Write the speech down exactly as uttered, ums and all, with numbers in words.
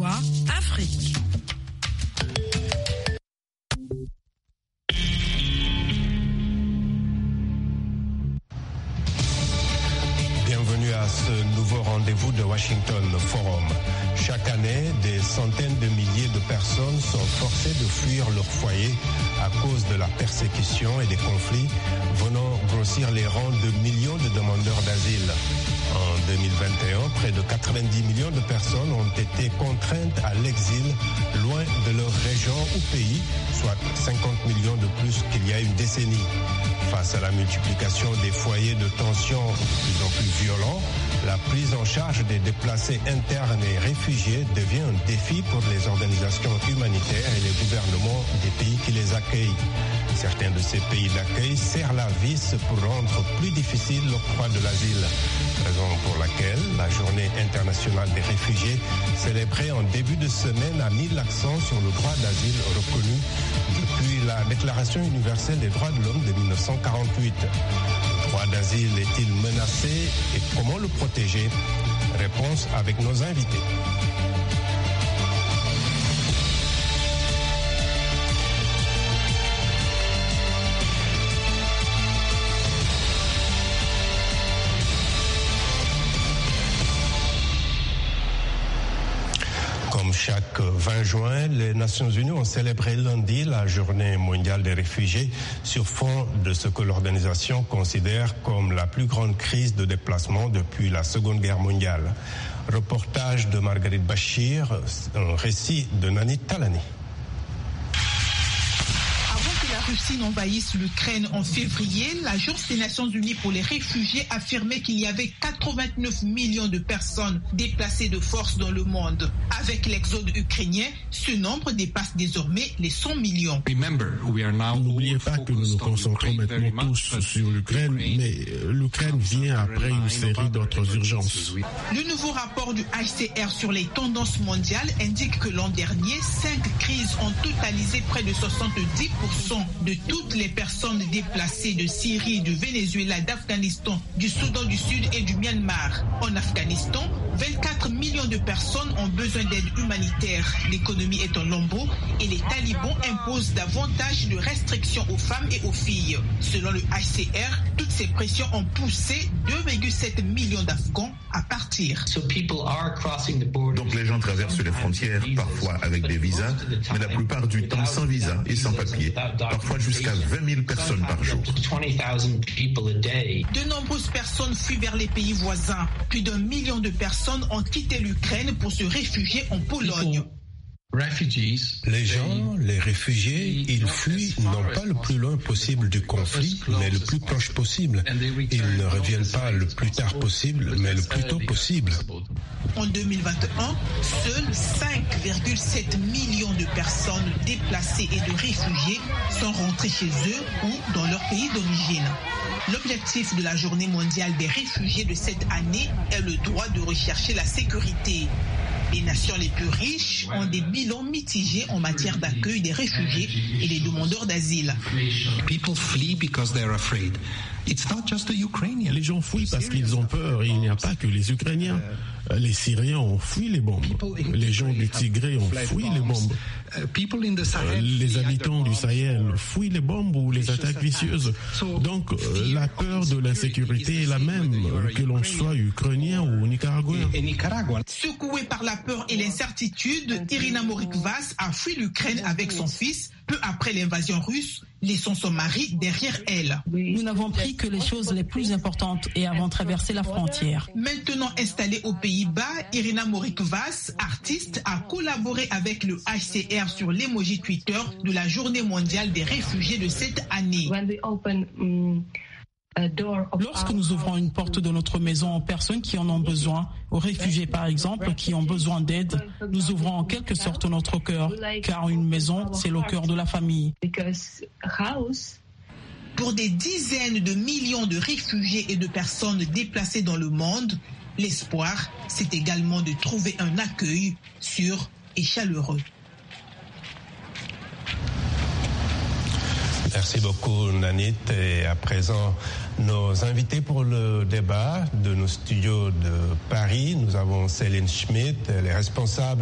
V O A Afrique. Bienvenue à ce nouveau rendez-vous de Washington Forum. Chaque année, des centaines de milliers de personnes sont forcées de fuir leur foyer à cause de la persécution et des conflits venant grossir les rangs de millions de demandeurs d'asile. En deux mille vingt et un, près de quatre-vingt-dix millions de personnes ont été contraintes à l'exil loin de leur région ou pays, soit cinquante millions de plus qu'il y a une décennie. Face à la multiplication des foyers de tension de plus en plus violents, la prise en charge des déplacés internes et réfugiés devient un défi pour les organisations humanitaires et les gouvernements des pays qui les accueillent. Certains de ces pays d'accueil serrent la vis pour rendre plus difficile l'octroi de l'asile. Raison pour laquelle la Journée internationale des réfugiés, célébrée en début de semaine, a mis l'accent sur le droit d'asile reconnu depuis la Déclaration universelle des droits de l'homme de mille neuf cent quarante-huit. Le droit d'asile est-il menacé et comment le protéger? Réponse avec nos invités. Chaque vingt juin, les Nations Unies ont célébré lundi la Journée mondiale des réfugiés sur fond de ce que l'organisation considère comme la plus grande crise de déplacement depuis la Seconde Guerre mondiale. Reportage de Marguerite Bachir, un récit de Nani Talani. La Russie n'envahisse l'Ukraine en février, l'Agence des Nations Unies pour les réfugiés affirmait qu'il y avait quatre-vingt-neuf millions de personnes déplacées de force dans le monde. Avec l'exode ukrainien, ce nombre dépasse désormais les cent millions. N'oubliez pas que nous nous concentrons maintenant tous sur l'Ukraine, mais l'Ukraine vient après une série d'autres urgences. Le nouveau rapport du H C R sur les tendances mondiales indique que l'an dernier, cinq crises ont totalisé près de soixante-dix pour cent de toutes les personnes déplacées de Syrie, du Venezuela, d'Afghanistan, du Soudan du Sud et du Myanmar. En Afghanistan, vingt-quatre millions de personnes ont besoin d'aide humanitaire. L'économie est en lambeaux et les talibans imposent davantage de restrictions aux femmes et aux filles. Selon le H C R, toutes ces pressions ont poussé deux virgule sept millions d'Afghans à partir. Donc les gens traversent les frontières, parfois avec des visas, mais la plupart du temps sans visa et sans papier. Parfois jusqu'à vingt mille personnes par jour. De nombreuses personnes fuient vers les pays voisins. Plus d'un million de personnes ont quitté l'Ukraine pour se réfugier en Pologne. Les gens, les réfugiés, ils fuient non pas le plus loin possible du conflit, mais le plus proche possible. Ils ne reviennent pas le plus tard possible, mais le plus tôt possible. En deux mille vingt et un, seuls cinq virgule sept millions de personnes déplacées et de réfugiés sont rentrés chez eux ou dans leur pays d'origine. L'objectif de la Journée mondiale des réfugiés de cette année est le droit de rechercher la sécurité. Les nations les plus riches ont des bilans mitigés en matière d'accueil des réfugiés et des demandeurs d'asile. Les gens fuient parce qu'ils ont peur et il n'y a pas que les Ukrainiens. Les Syriens ont fui les bombes. Les gens du Tigré ont fui les bombes. Les habitants du Sahel fuient les bombes ou les attaques vicieuses. Donc la peur de l'insécurité est la même que l'on soit ukrainien ou nicaraguayen. Secouée par la peur et l'incertitude, Irina Morikvas a fui l'Ukraine avec son fils peu après l'invasion russe, laissant son mari derrière elle. Nous n'avons pris que les choses les plus importantes et avons traversé la frontière. Maintenant installée aux Pays-Bas, Irina Morikvas, artiste, a collaboré avec le H C R sur l'emoji Twitter de la Journée mondiale des réfugiés de cette année. Lorsque nous ouvrons une porte de notre maison aux personnes qui en ont besoin, aux réfugiés par exemple, qui ont besoin d'aide, nous ouvrons en quelque sorte notre cœur, car une maison, c'est le cœur de la famille. Pour des dizaines de millions de réfugiés et de personnes déplacées dans le monde, l'espoir, c'est également de trouver un accueil sûr et chaleureux. Merci beaucoup, Nanit. Et à présent, nos invités pour le débat de nos studios de Paris. Nous avons Céline Schmitt, elle est responsable